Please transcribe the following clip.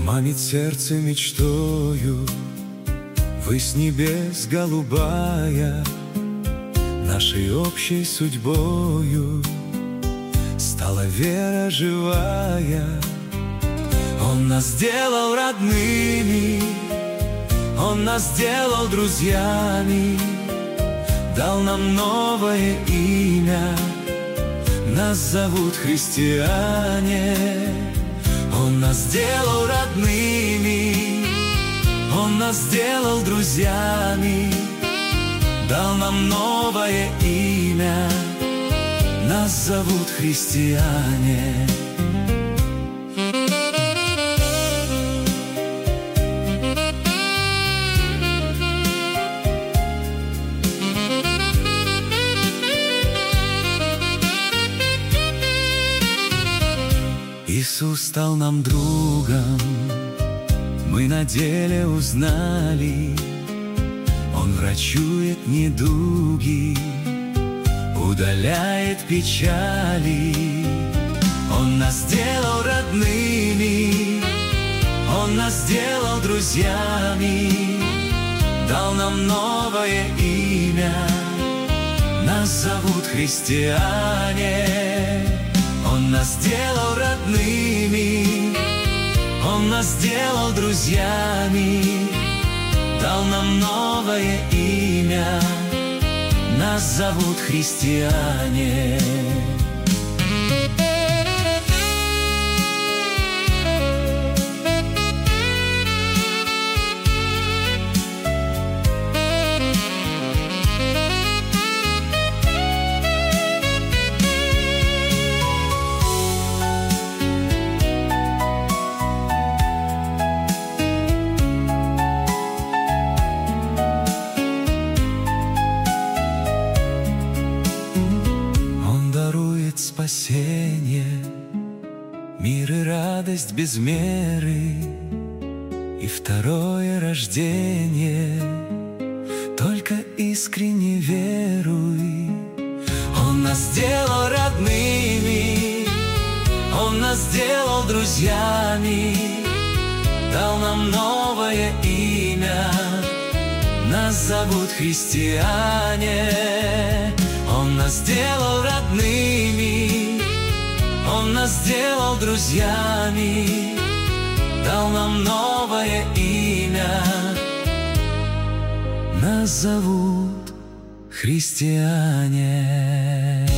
Манит сердце мечтою, высь небес голубая, нашей общей судьбою стала вера живая. Он нас сделал родными, Он нас сделал друзьями, дал нам новое имя, нас зовут христиане. Он нас сделал родными, Он нас сделал друзьями, дал нам новое имя, нас зовут христиане. Иисус стал нам другом, мы на деле узнали. Он врачует недуги, удаляет печали. Он нас сделал родными, Он нас сделал друзьями, дал нам новое имя, нас зовут христиане. Он нас сделал родными, Он нас сделал друзьями, дал нам новое имя, нас зовут христиане. Спасение, мир и радость без меры, и второе рождение. Только искренне веруй. Он нас сделал родными, Он нас сделал друзьями, дал нам новое имя, нас зовут христиане. Он нас сделал родными, Он нас сделал друзьями, дал нам новое имя, нас зовут христиане.